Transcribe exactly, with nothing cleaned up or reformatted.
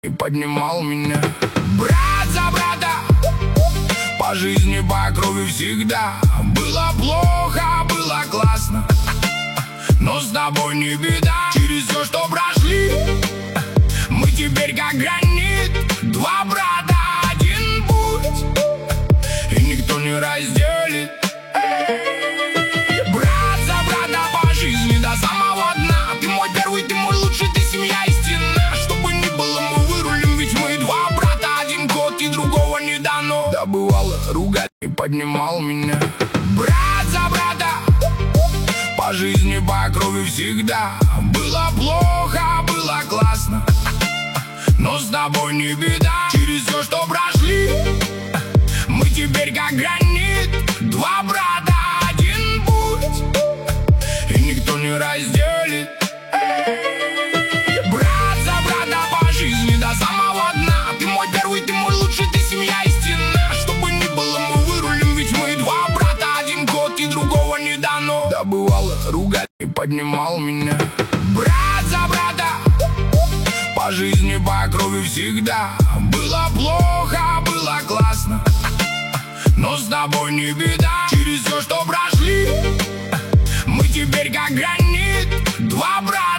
и поднимал меня. Брат за брата, по жизни, по крови всегда. Было плохо, было классно, но с тобой не беда. Через все, что прошли, мы теперь как гранит. Два брата, один путь, и никто не разделит. Брат за брата, по жизни до самого дна. Ты мой первый, ты мой лучший, ты семья истинная. Чтобы ни было, мы вырулим, ведь мы два брата. Один год и другого не дано. Да бывало, ругать и поднимал меня. Брат за брата, по жизни, по крови всегда. Было плохо, было классно, но с тобой не беда. Через все, что прошли, мы теперь как гранит. Два брата, один путь, и никто не разделит. Брат за брата, по жизни до самого дна. Ты мой первый, ты мой лучший, ты семья истинная. Чтобы ни было, мы вырулим, ведь мы два брата. Один год и другого не дано. Да бывало, ругать и поднимал меня. Брат за брата, по жизни, по крови всегда. Было плохо, было классно, но с тобой не беда. Через все, что прошли, мы теперь как гранит. Два брата.